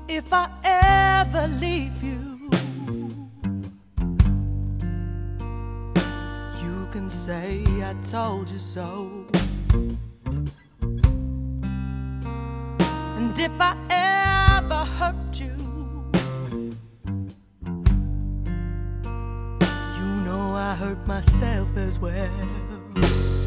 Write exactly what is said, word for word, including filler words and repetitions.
If I ever leave you, you can say I told you so. And if I ever hurt you, you know I hurt myself as well.